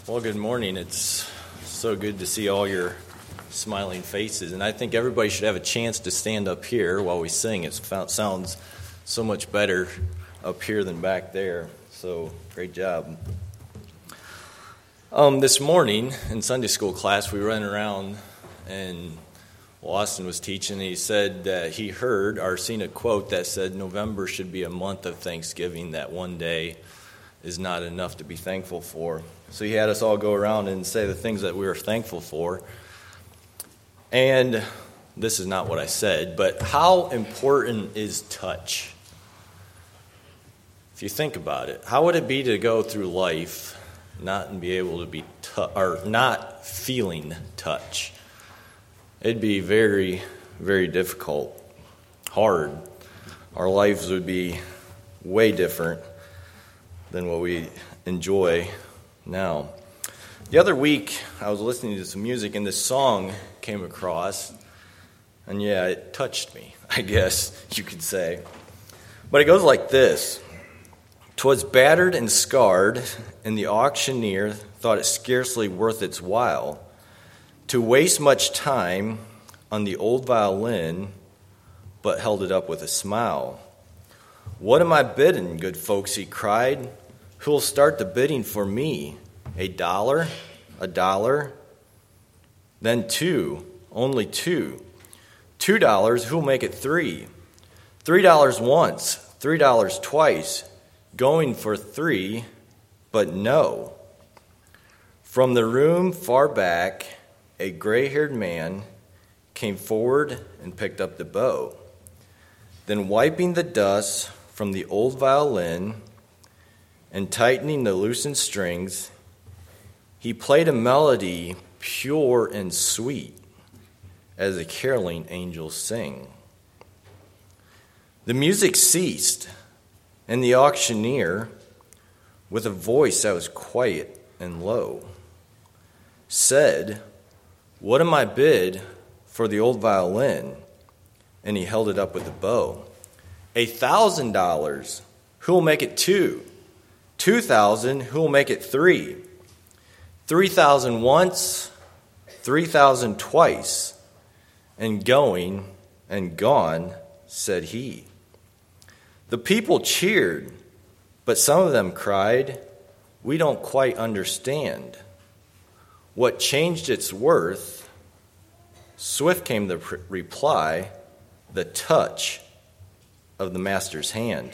Well, good morning. It's so good to see all your smiling faces, and I think everybody should have a chance to stand up here while we sing. It sounds so much better up here than back there, so great job. This morning in Sunday school class, we ran around, and Austin was teaching, and he said that he heard or seen a quote that said November should be a month of Thanksgiving, that one day is not enough to be thankful for. So he had us all go around and say the things that we were thankful for. And this is not what I said, but how important is touch? If you think about it, how would it be to go through life not be able to be or not feeling touch? It'd be very, very difficult, hard. Our lives would be way different than what we enjoy now. The other week, I was listening to some music, and this song came across, and yeah, it touched me, I guess you could say. But it goes like this. 'Twas battered and scarred, and the auctioneer thought it scarcely worth its while to waste much time on the old violin, but held it up with a smile. "What am I bidding, good folks?" he cried. "Who'll start the bidding for me? $1, $1, then $2, only $2. $2, who'll make it $3? $3 once, $3 twice, going for $3, but no." From the room far back, a gray-haired man came forward and picked up the bow. Then wiping the dust from the old violin and tightening the loosened strings, he played a melody pure and sweet as the caroling angels sing. The music ceased, and the auctioneer, with a voice that was quiet and low, said, "What am I bid for the old violin?" And he held it up with the bow. $1,000, who'll make it $2? $2,000, who'll make it $3? $3,000 once, $3,000 twice, and going and gone, said he. The people cheered, but some of them cried, "We don't quite understand." What changed its worth? Swift came the reply, the touch of the master's hand.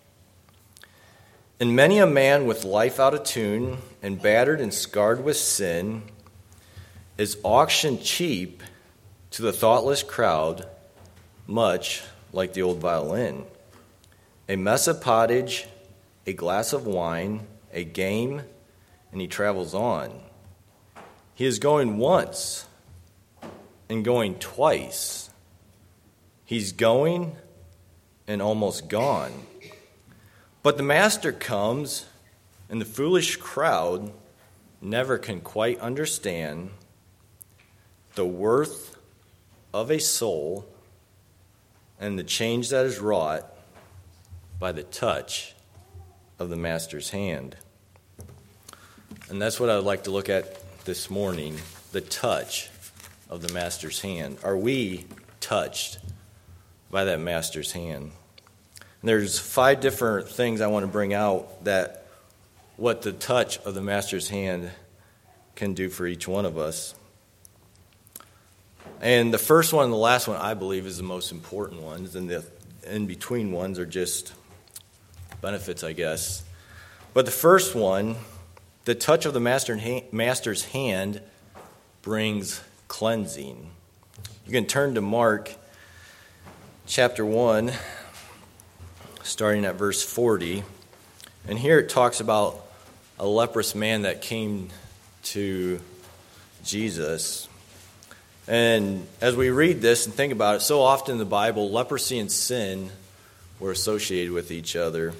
And many a man with life out of tune and battered and scarred with sin is auctioned cheap to the thoughtless crowd, much like the old violin. A mess of pottage, a glass of wine, a game, and he travels on. He is going once and going twice. He's going and almost gone. But the master comes, and the foolish crowd never can quite understand the worth of a soul and the change that is wrought by the touch of the master's hand. And that's what I would like to look at this morning, the touch of the master's hand. Are we touched by that master's hand? And there's 5 different things I want to bring out that what the touch of the master's hand can do for each one of us. And the first one and the last one, I believe, is the most important ones, and the in-between ones are just benefits, I guess. But the first one, the touch of the master's hand brings cleansing. You can turn to Mark chapter 1, starting at verse 40. And here it talks about a leprous man that came to Jesus. And as we read this and think about it, so often in the Bible, leprosy and sin were associated with each other.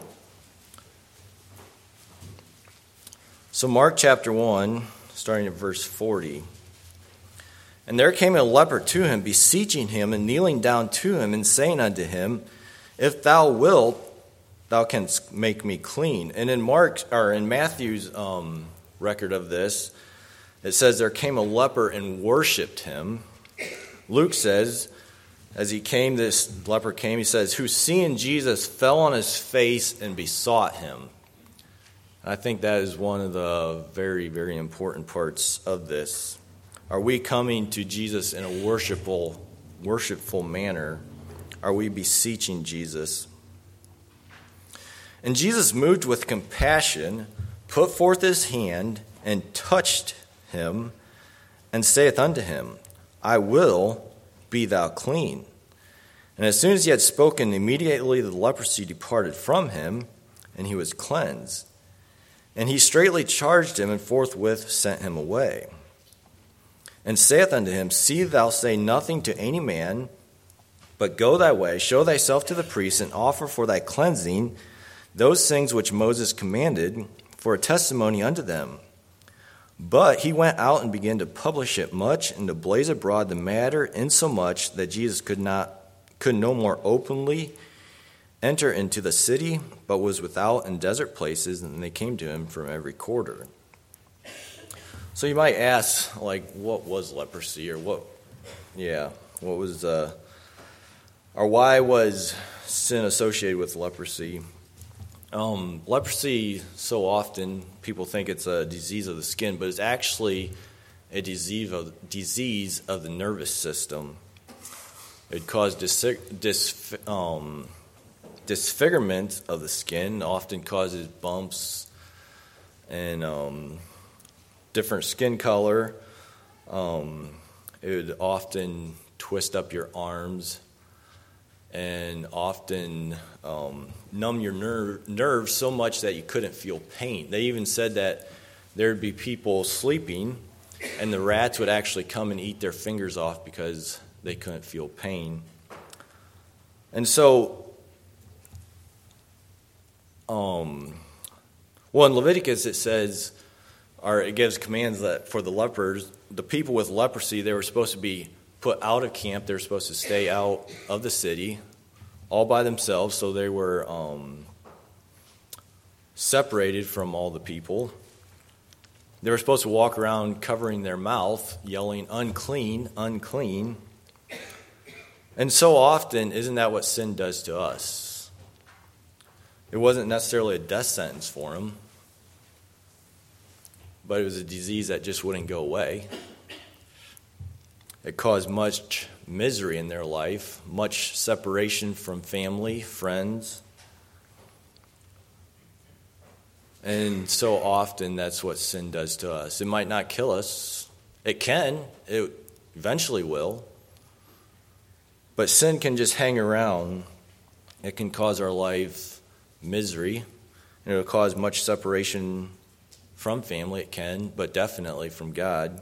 So Mark chapter 1, starting at verse 40. And there came a leper to him, beseeching him and kneeling down to him and saying unto him, If thou wilt, thou canst make me clean. And in Matthew's record of this. It says, there came a leper and worshipped him. Luke says, as he came, this leper came, he says, who seeing Jesus fell on his face and besought him. I think that is one of the very, very important parts of this. Are we coming to Jesus in a worshipful manner? Are we beseeching Jesus? And Jesus, moved with compassion, put forth his hand and touched him, and saith unto him, I will, be thou clean. And as soon as he had spoken, immediately the leprosy departed from him, and he was cleansed. And he straightly charged him, and forthwith sent him away. And saith unto him, see thou say nothing to any man, but go thy way, show thyself to the priest, and offer for thy cleansing those things which Moses commanded, for a testimony unto them. But he went out and began to publish it much, and to blaze abroad the matter, insomuch that Jesus could no more openly enter into the city, but was without in desert places, and they came to him from every quarter. So you might ask, what was leprosy, or why was sin associated with leprosy? Leprosy, so often people think it's a disease of the skin, but it's actually a disease of the nervous system. It caused disfigurement of the skin, often causes bumps and different skin color. It would often twist up your arms and often numb your nerves so much that you couldn't feel pain. They even said that there would be people sleeping and the rats would actually come and eat their fingers off because they couldn't feel pain. And so, in Leviticus it says, or it gives commands that for the lepers, the people with leprosy, they were supposed to be put out of camp. They were supposed to stay out of the city all by themselves, so they were separated from all the people. They were supposed to walk around covering their mouth, yelling, unclean, unclean. And so often, isn't that what sin does to us? It wasn't necessarily a death sentence for them, but it was a disease that just wouldn't go away. It caused much misery in their life, much separation from family, friends. And so often that's what sin does to us. It might not kill us. It can. It eventually will. But sin can just hang around. It can cause our life misery. And it'll cause much separation from family. It can, but definitely from God.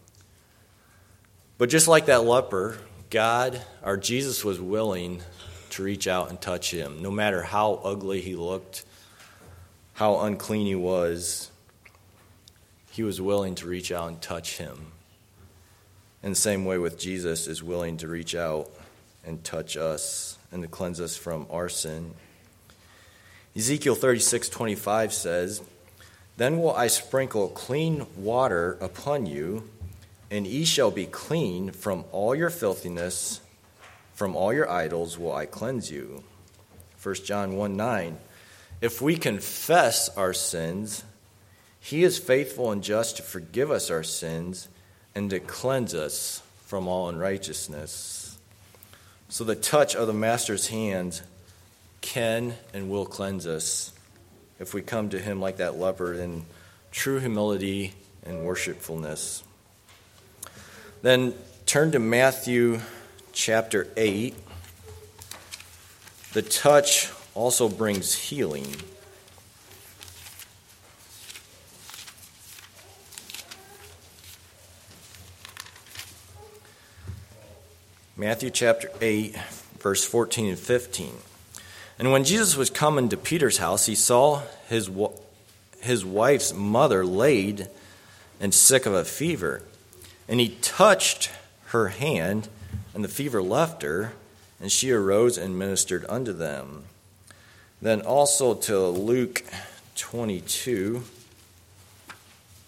But just like that leper, Jesus was willing to reach out and touch him. No matter how ugly he looked, how unclean he was willing to reach out and touch him. In the same way with Jesus is willing to reach out and touch us and to cleanse us from our sin. Ezekiel 36:25 says, Then will I sprinkle clean water upon you, and ye shall be clean from all your filthiness, from all your idols will I cleanse you. 1 John 1:9. If we confess our sins, he is faithful and just to forgive us our sins and to cleanse us from all unrighteousness. So the touch of the Master's hand can and will cleanse us if we come to him like that leper in true humility and worshipfulness. Then turn to Matthew chapter 8. The touch also brings healing. Matthew chapter 8, verse 14 and 15. And when Jesus was come into Peter's house, he saw his wife's mother laid and sick of a fever. And he touched her hand, and the fever left her, and she arose and ministered unto them. Then also to Luke 22.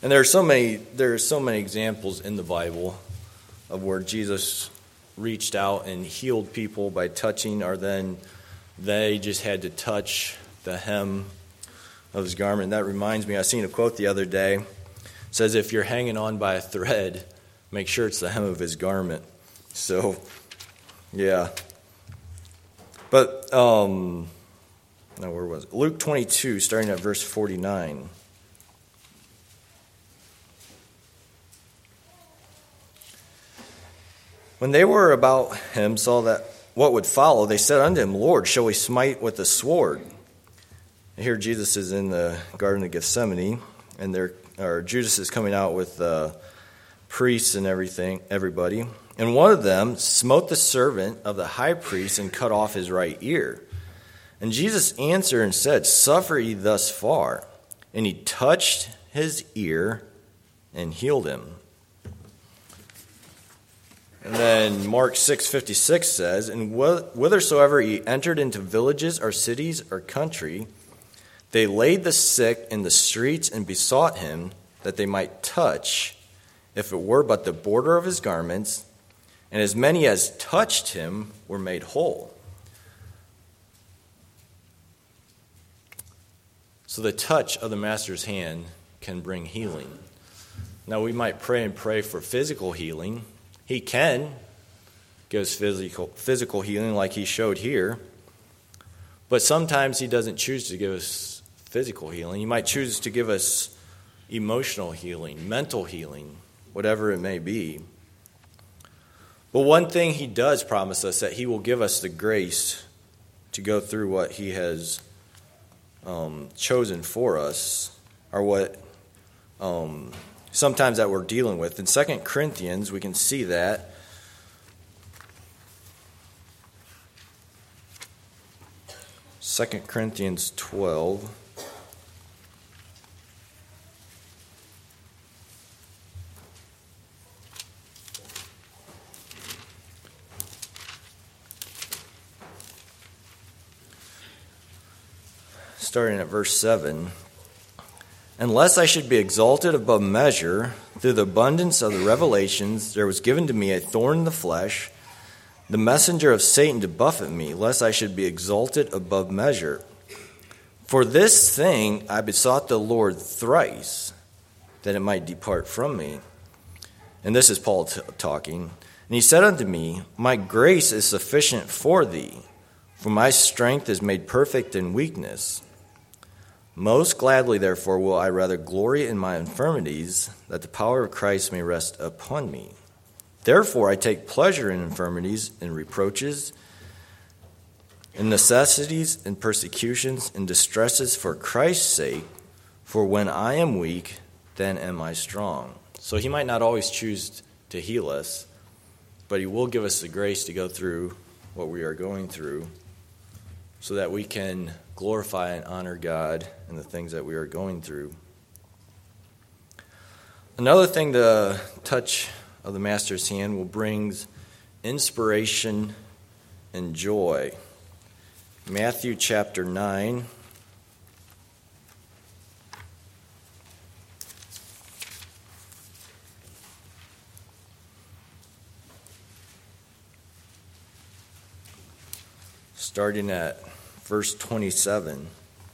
And there are so many examples in the Bible of where Jesus reached out and healed people by touching, or then they just had to touch the hem of his garment. And that reminds me, I seen a quote the other day. It says, if you're hanging on by a thread, make sure it's the hem of his garment. So, yeah. But, now where was it? Luke 22, starting at verse 49. When they were about him, saw that what would follow, they said unto him, Lord, shall we smite with the sword? And here Jesus is in the Garden of Gethsemane, and Judas is coming out with priests and everybody. And one of them smote the servant of the high priest and cut off his right ear. And Jesus answered and said, Suffer ye thus far. And he touched his ear and healed him. And then Mark 6:56 says, And whithersoever he entered into villages or cities or country, they laid the sick in the streets and besought him that they might touch, if it were but the border of his garments, and as many as touched him were made whole. So the touch of the Master's hand can bring healing. Now we might pray for physical healing. He can give us physical healing like he showed here. But sometimes he doesn't choose to give us physical healing. He might choose to give us emotional healing, mental healing, whatever it may be. But one thing he does promise us, that he will give us the grace to go through what he has chosen for us, or what sometimes that we're dealing with. In 2 Corinthians, we can see that. Second Corinthians 12. Starting at verse 7. Unless I should be exalted above measure, through the abundance of the revelations, there was given to me a thorn in the flesh, the messenger of Satan to buffet me, lest I should be exalted above measure. For this thing I besought the Lord thrice, that it might depart from me. And this is Paul talking. And he said unto me, My grace is sufficient for thee, for my strength is made perfect in weakness. Most gladly, therefore, will I rather glory in my infirmities, that the power of Christ may rest upon me. Therefore I take pleasure in infirmities, in reproaches, in necessities, in persecutions, in distresses for Christ's sake. For when I am weak, then am I strong. So he might not always choose to heal us, but he will give us the grace to go through what we are going through, so that we can glorify and honor God in the things that we are going through. Another thing, the touch of the Master's hand will bring inspiration and joy. Matthew chapter 9. Starting at verse 27.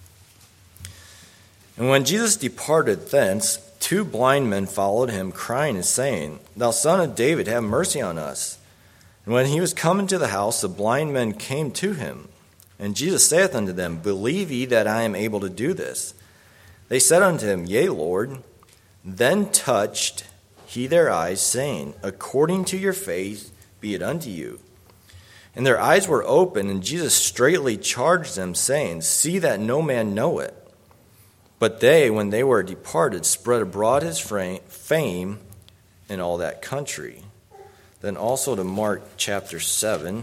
And when Jesus departed thence, 2 blind men followed him, crying and saying, Thou son of David, have mercy on us. And when he was come into the house, the blind men came to him. And Jesus saith unto them, Believe ye that I am able to do this? They said unto him, Yea, Lord. Then touched he their eyes, saying, According to your faith be it unto you. And their eyes were open, and Jesus straightly charged them, saying, See that no man know it. But they, when they were departed, spread abroad his fame in all that country. Then also to Mark chapter 7.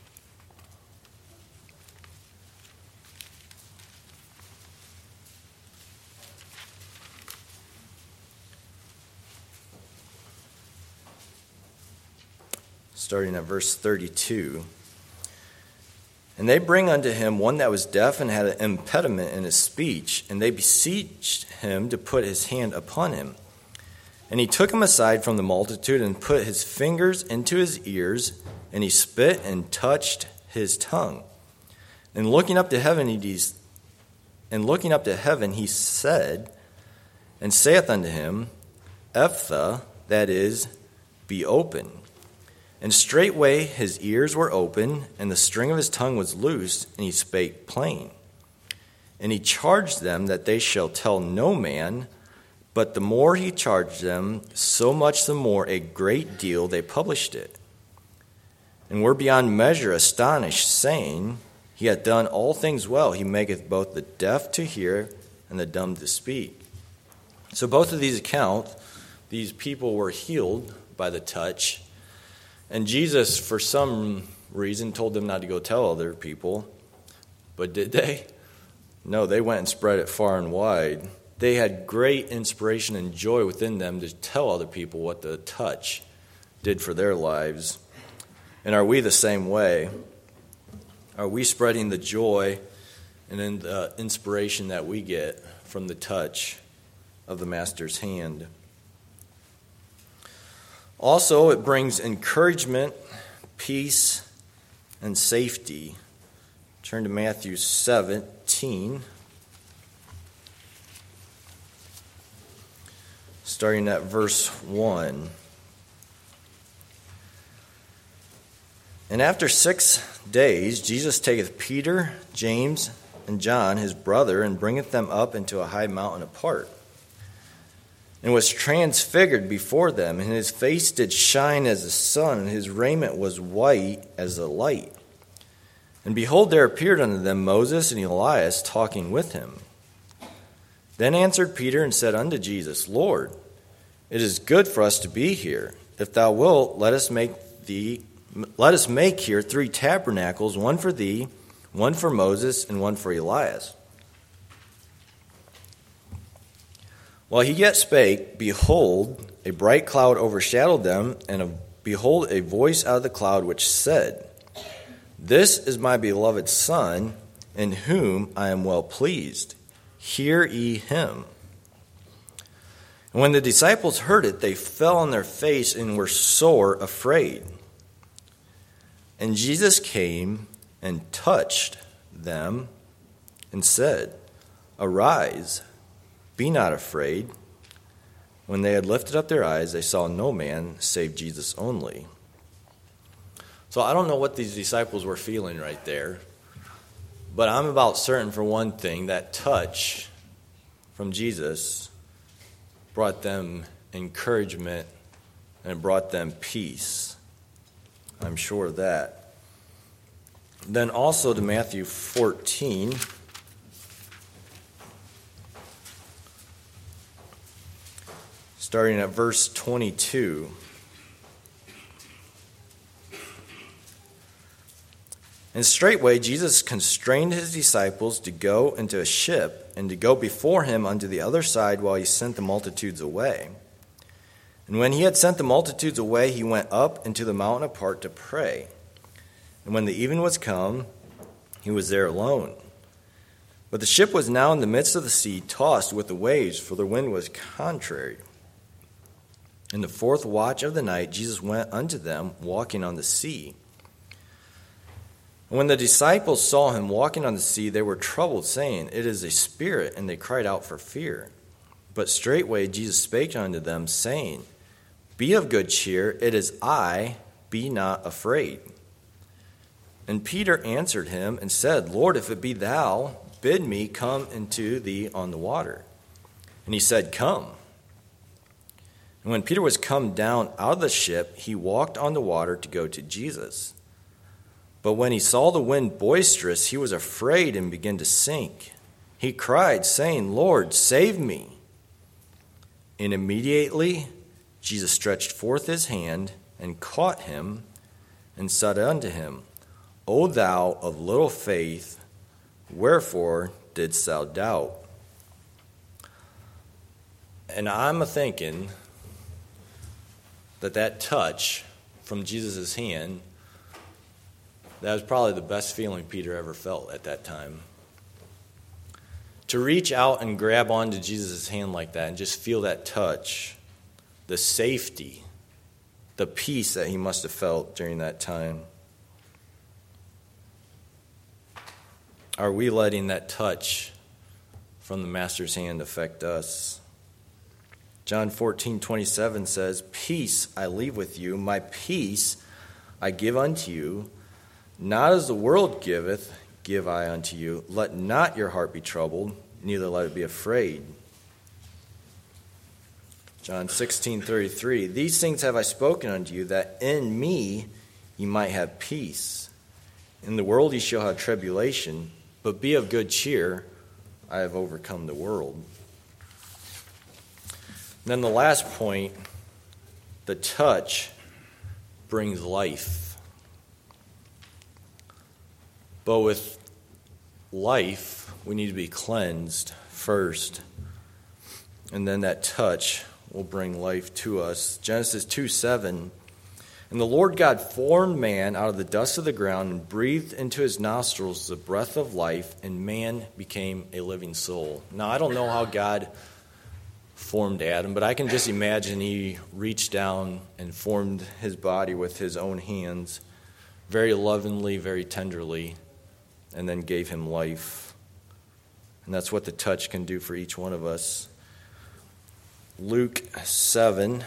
Starting at verse 32. And they bring unto him one that was deaf and had an impediment in his speech, and they beseeched him to put his hand upon him. And he took him aside from the multitude and put his fingers into his ears, and he spit and touched his tongue. And looking up to heaven, he said, and saith unto him, Ephphatha, that is, be open. And straightway his ears were open, and the string of his tongue was loosed, and he spake plain. And he charged them that they shall tell no man, but the more he charged them, so much the more a great deal they published it. And were beyond measure astonished, saying, He hath done all things well. He maketh both the deaf to hear and the dumb to speak. So both of these accounts, these people were healed by the touch. And Jesus, for some reason, told them not to go tell other people. But did they? No, they went and spread it far and wide. They had great inspiration and joy within them to tell other people what the touch did for their lives. And are we the same way? Are we spreading the joy and then the inspiration that we get from the touch of the Master's hand? Also, it brings encouragement, peace, and safety. Turn to Matthew 17. Starting at verse 1. And after 6 days, Jesus taketh Peter, James, and John, his brother, and bringeth them up into a high mountain apart, and was transfigured before them, and his face did shine as the sun, and his raiment was white as the light. And behold, there appeared unto them Moses and Elias talking with him. Then answered Peter and said unto Jesus, Lord, it is good for us to be here. If thou wilt, let us make here 3 tabernacles, one for thee, one for Moses, and one for Elias. While he yet spake, behold, a bright cloud overshadowed them, and behold, a voice out of the cloud which said, This is my beloved Son, in whom I am well pleased. Hear ye him. And when the disciples heard it, they fell on their face and were sore afraid. And Jesus came and touched them and said, Arise, be not afraid. When they had lifted up their eyes, they saw no man save Jesus only. So I don't know what these disciples were feeling right there, but I'm about certain for one thing, that touch from Jesus brought them encouragement and it brought them peace. I'm sure of that. Then also to Matthew 14. Starting at verse 22. And straightway Jesus constrained his disciples to go into a ship and to go before him unto the other side while he sent the multitudes away. And when he had sent the multitudes away, he went up into the mountain apart to pray. And when the even was come, he was there alone. But the ship was now in the midst of the sea, tossed with the waves, for the wind was contrary. In the 4th watch of the night, Jesus went unto them, walking on the sea. And when the disciples saw him walking on the sea, they were troubled, saying, It is a spirit, and they cried out for fear. But straightway Jesus spake unto them, saying, Be of good cheer, it is I, be not afraid. And Peter answered him and said, Lord, if it be thou, bid me come into thee on the water. And he said, Come. And when Peter was come down out of the ship, he walked on the water to go to Jesus. But when he saw the wind boisterous, he was afraid and began to sink. He cried, saying, Lord, save me. And immediately Jesus stretched forth his hand and caught him and said unto him, O thou of little faith, wherefore didst thou doubt? And I'm a-thinking that touch from Jesus' hand, that was probably the best feeling Peter ever felt at that time. To reach out and grab onto Jesus' hand like that and just feel that touch the safety, the peace that he must have felt during that time. Are we letting that touch from the Master's hand affect us? John 14:27 says, "Peace I leave with you, my peace I give unto you. Not as the world giveth, give I unto you. Let not your heart be troubled, neither let it be afraid." John 16:33, "These things have I spoken unto you, that in me ye might have peace. In the world ye shall have tribulation, but be of good cheer, I have overcome the world." And then the last point, the touch brings life. But with life, we need to be cleansed first. And then that touch will bring life to us. Genesis 2:7, "And the Lord God formed man out of the dust of the ground and breathed into his nostrils the breath of life, and man became a living soul." Now, I don't know how God formed Adam, but I can just imagine he reached down and formed his body with his own hands, very lovingly, very tenderly, and then gave him life. And that's what the touch can do for each one of us. Luke 7.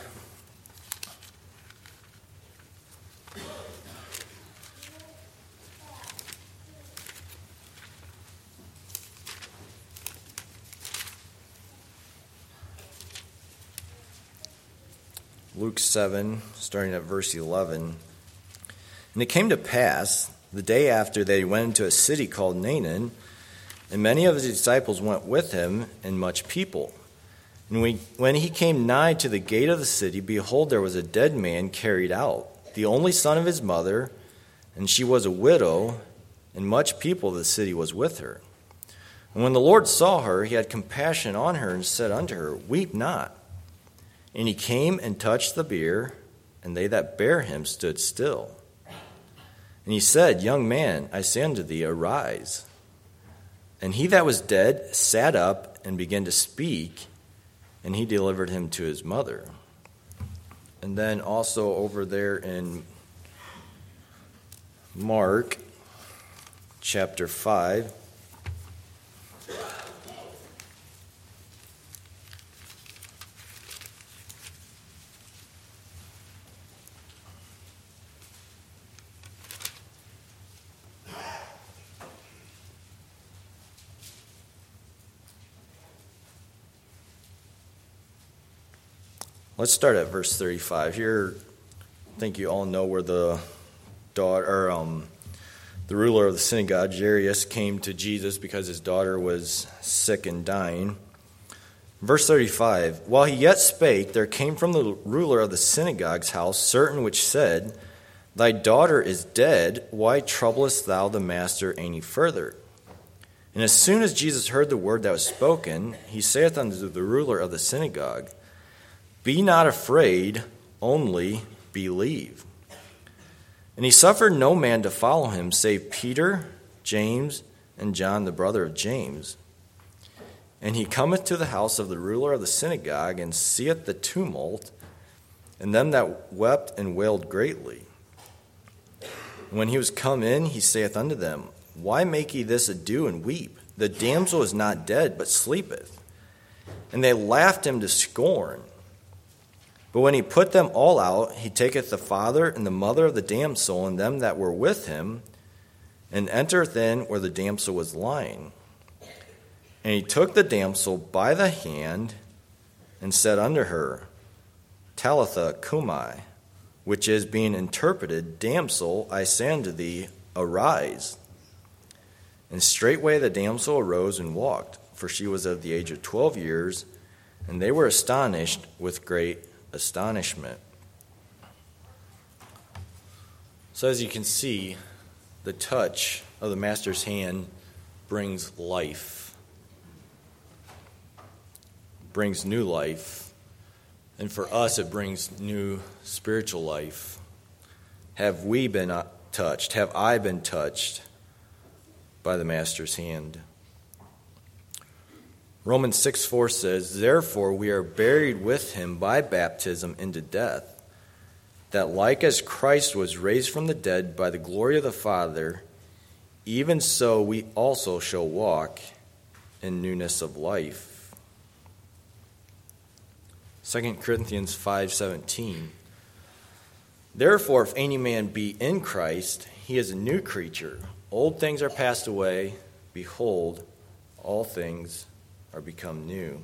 Luke 7, starting at verse 11. "And it came to pass, the day after, that he went into a city called Nain, and many of his disciples went with him, and much people. And when he came nigh to the gate of the city, behold, there was a dead man carried out, the only son of his mother, and she was a widow, and much people of the city was with her. And when the Lord saw her, he had compassion on her, and said unto her, Weep not. And he came and touched the bier, and they that bare him stood still. And he said, Young man, I say unto thee, arise. And he that was dead sat up and began to speak, and he delivered him to his mother." And then also over there in Mark chapter 5. Let's start at verse 35. Here, I think you all know where the ruler of the synagogue, Jairus, came to Jesus because his daughter was sick and dying. Verse 35, "While he yet spake, there came from the ruler of the synagogue's house certain which said, Thy daughter is dead, why troublest thou the master any further? And as soon as Jesus heard the word that was spoken, he saith unto the ruler of the synagogue, Be not afraid, only believe. And he suffered no man to follow him, save Peter, James, and John, the brother of James. And he cometh to the house of the ruler of the synagogue, and seeth the tumult, and them that wept and wailed greatly. And when he was come in, he saith unto them, Why make ye this ado and weep? The damsel is not dead, but sleepeth. And they laughed him to scorn. But when he put them all out, he taketh the father and the mother of the damsel and them that were with him, and entereth in where the damsel was lying. And he took the damsel by the hand, and said unto her, Talitha cumi, which is being interpreted, Damsel, I say unto thee, arise. And straightway the damsel arose and walked, for she was of the age of 12 years, and they were astonished with great astonishment. So as you can see, the touch of the Master's hand brings life, brings new life, and for us it brings new spiritual life. Have we been touched? Have I been touched by the Master's hand? Romans 6:4 says, "Therefore we are buried with him by baptism into death, that like as Christ was raised from the dead by the glory of the Father, even so we also shall walk in newness of life." 2 Corinthians 5:17, "Therefore if any man be in Christ, he is a new creature. Old things are passed away. Behold, all things are become new."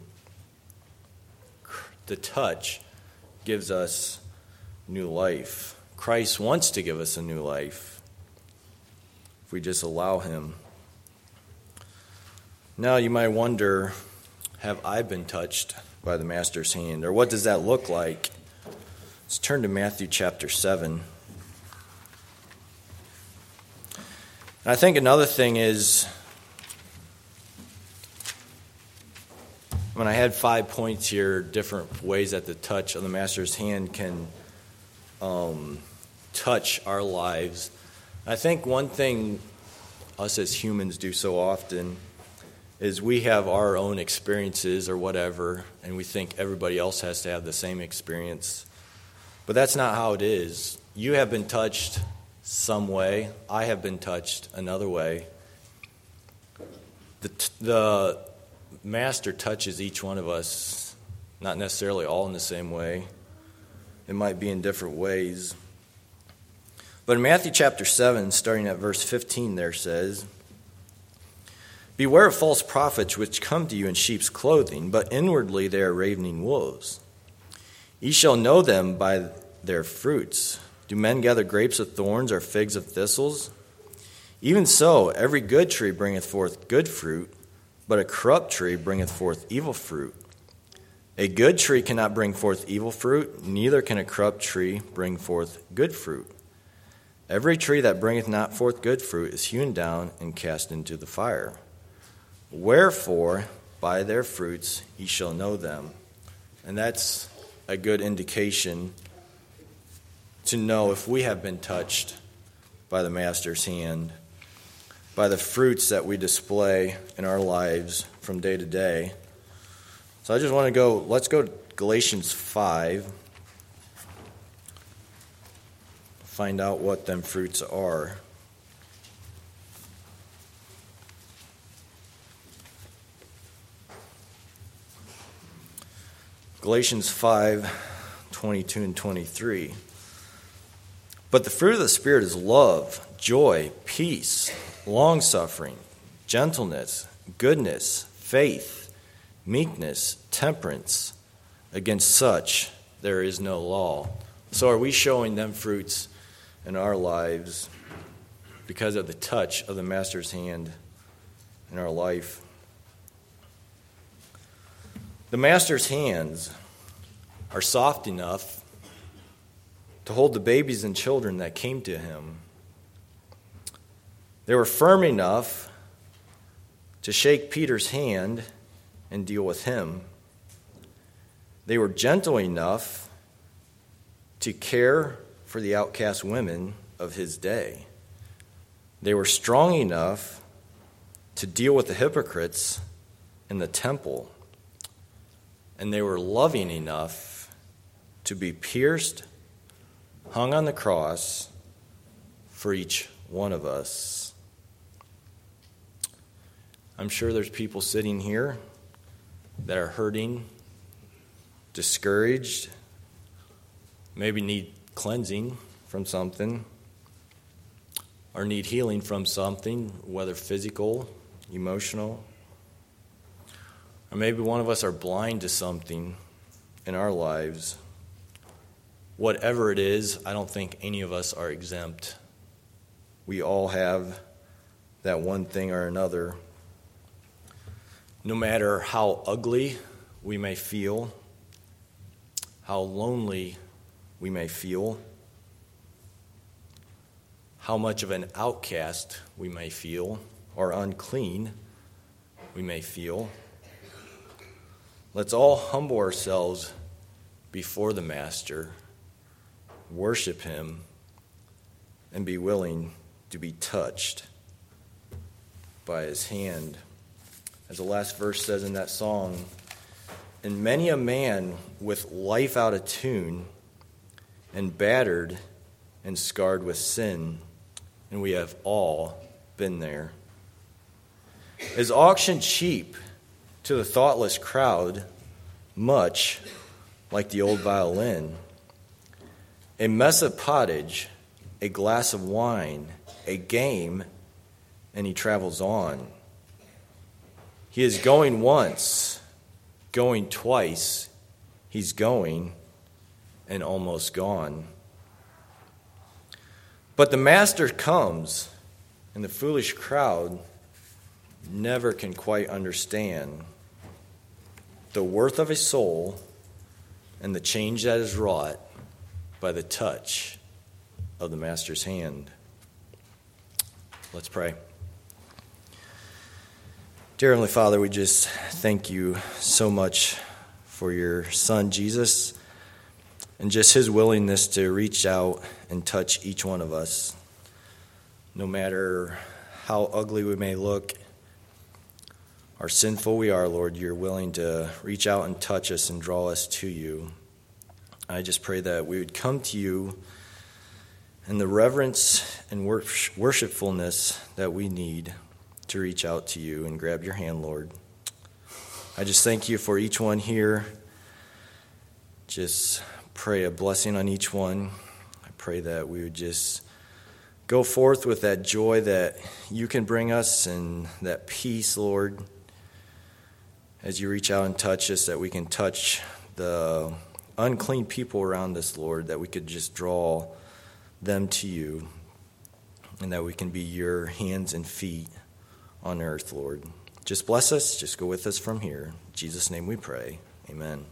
The touch gives us new life. Christ wants to give us a new life if we just allow him. Now you might wonder, have I been touched by the Master's hand? Or what does that look like? Let's turn to Matthew chapter 7. And I think another thing is, when I had 5 points here, different ways that the touch of the Master's hand can touch our lives. I think one thing us as humans do so often is we have our own experiences or whatever, and we think everybody else has to have the same experience. But that's not how it is. You have been touched some way. I have been touched another way. The Master touches each one of us, not necessarily all in the same way. It might be in different ways. But in Matthew chapter 7, starting at verse 15, there says, "Beware of false prophets which come to you in sheep's clothing, but inwardly they are ravening wolves. Ye shall know them by their fruits. Do men gather grapes of thorns or figs of thistles? Even so, every good tree bringeth forth good fruit, but a corrupt tree bringeth forth evil fruit. A good tree cannot bring forth evil fruit, neither can a corrupt tree bring forth good fruit. Every tree that bringeth not forth good fruit is hewn down and cast into the fire. Wherefore, by their fruits ye shall know them." And that's a good indication to know if we have been touched by the Master's hand, by the fruits that we display in our lives from day to day. So I just want to let's go to Galatians 5, find out what them fruits are. Galatians 5:22 and 23. "But the fruit of the Spirit is love, joy, peace, long-suffering, gentleness, goodness, faith, meekness, temperance. Against such there is no law." So are we showing them fruits in our lives because of the touch of the Master's hand in our life? The Master's hands are soft enough to hold the babies and children that came to him. They were firm enough to shake Peter's hand and deal with him. They were gentle enough to care for the outcast women of his day. They were strong enough to deal with the hypocrites in the temple. And they were loving enough to be pierced, hung on the cross for each one of us. I'm sure there's people sitting here that are hurting, discouraged, maybe need cleansing from something, or need healing from something, whether physical, emotional. Or maybe one of us are blind to something in our lives. Whatever it is, I don't think any of us are exempt. We all have that one thing or another. No matter how ugly we may feel, how lonely we may feel, how much of an outcast we may feel, or unclean we may feel, let's all humble ourselves before the Master, worship him, and be willing to be touched by his hand as the last verse says in that song, and many a man with life out of tune and battered and scarred with sin, and we have all been there. Is auctioned cheap to the thoughtless crowd, much like the old violin. A mess of pottage, a glass of wine, a game, and he travels on. He is going once, going twice, he's going and almost gone. But the master comes, and the foolish crowd never can quite understand the worth of a soul and the change that is wrought by the touch of the master's hand. Let's pray. Dear Heavenly Father, we just thank you so much for your Son, Jesus, and just his willingness to reach out and touch each one of us. No matter how ugly we may look, or sinful we are, Lord, you're willing to reach out and touch us and draw us to you. I just pray that we would come to you in the reverence and worshipfulness that we need to reach out to you and grab your hand, Lord. I just thank you for each one here. Just pray a blessing on each one. I pray that we would just go forth with that joy that you can bring us and that peace, Lord, as you reach out and touch us, that we can touch the unclean people around us, Lord, that we could just draw them to you, and that we can be your hands and feet on earth, Lord. Just bless us. Just go with us from here. In Jesus' name we pray. Amen.